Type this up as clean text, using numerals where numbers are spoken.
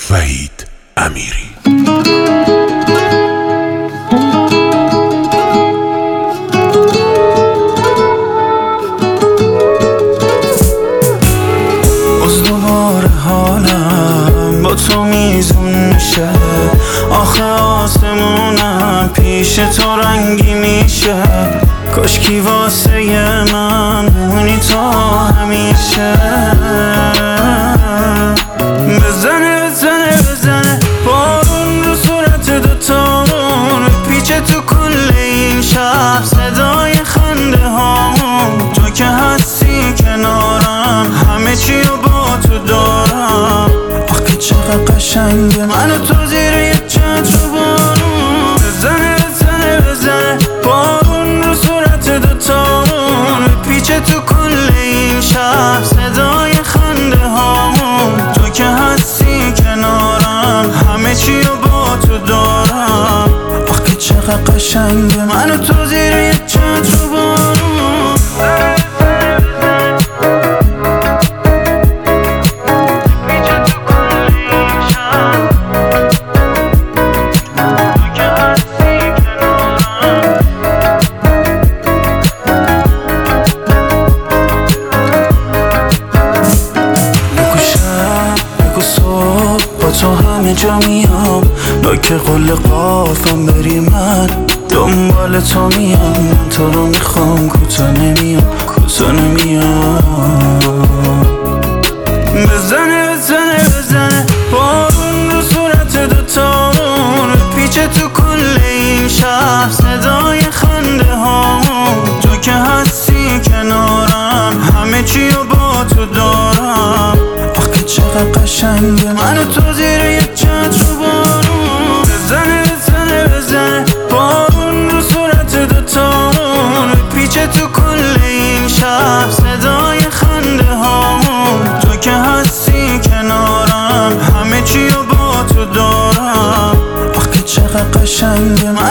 وحید امیری. دوباره حالم با تو میزون میشه، آخه آسمونم پیش تو رنگی میشه. کاشکی واسه من بمونی تا همیشه. بزنه بزنه بزنه بارون رو صورت دوتامون، پیچه تو کل این شهر صدای خنده هامون. تو که هستی کنارم همه چی رو با تو دارم. آخه چقدر قشنگه من و تو زیر یک چتر و بارون. بزنه بزنه بزنه بارون رو صورت دوتامون، پیچه تو کل این شهر صدای خنده هامون. تو که هستی کنارم همه چی رو با تو دارم. آخه چقدر قشنگه من و تو زیر یک چتر و بارون. با تو همه جا میام، لاک قل قافم بری من دنبال تو میام. من تو رو میخوام کوتا نمیام، کوتا نمیام. بزنه بزنه بزنه بارون رو صورت دوتامون، پیچه تو کل این شهر صدای خنده هامون. تو که هستی کنارم همه چی رو با تو دارم. آخه چقدر قشنگه من و تو زیر یک چتر و بارون. بزنه بزنه بزنه بارون رو صورت دوتامون، پیچه تو کل این شهر صدای خنده هامون. تو که هستی کنارم همه چی رو با تو دارم. آخه چقدر قشنگه من